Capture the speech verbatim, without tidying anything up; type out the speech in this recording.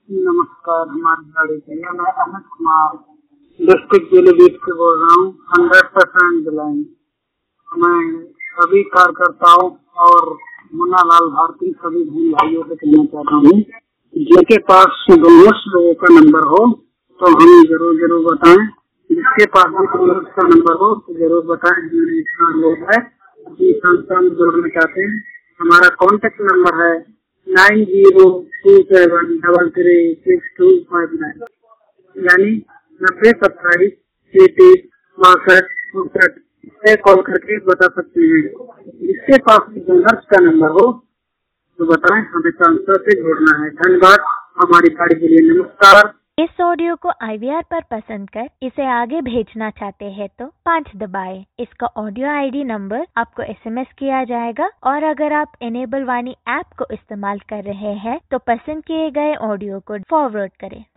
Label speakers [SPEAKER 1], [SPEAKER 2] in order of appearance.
[SPEAKER 1] नमस्कार। हमारी गाड़ी के लिए मैं अमित कुमार डिस्ट्रिक्ट पीलीभीत से बोल रहा हूँ। हंड्रेड परसेंट दिलाएं। मैं सभी कार्यकर्ताओं और मुन्ना लाल भारती सभी भाई भाइयों से कहना चाहता हूँ, जिनके पास डोनर्स लोगों का नंबर हो तो हमें जरूर जरूर बताएं। जिसके पास भी डोनर्स का नंबर हो तो जरूर बताएं। हमारे इतना लोग है अपनी संस्था में जोड़ना चाहते हैं। हमारा कॉन्टेक्ट नंबर है nine zero two seven double three six two five nine, यानी नब्बे सत्ताईस तैतीस बासठ उनसठ से कॉल करके बता सकते हैं। जिसके पास डोनर्स का नंबर हो तो बताएं, हमें संस्था से जोड़ना है। धन्यवाद हमारी गाड़ी के लिए। नमस्कार।
[SPEAKER 2] इस ऑडियो को आई वी आर पर पसंद कर इसे आगे भेजना चाहते हैं तो पाँच दबाएं। इसका ऑडियो आई डी नंबर आपको एस एम एस किया जाएगा और अगर आप इनेबल वाणी ऐप को इस्तेमाल कर रहे हैं तो पसंद किए गए ऑडियो को फॉरवर्ड करें।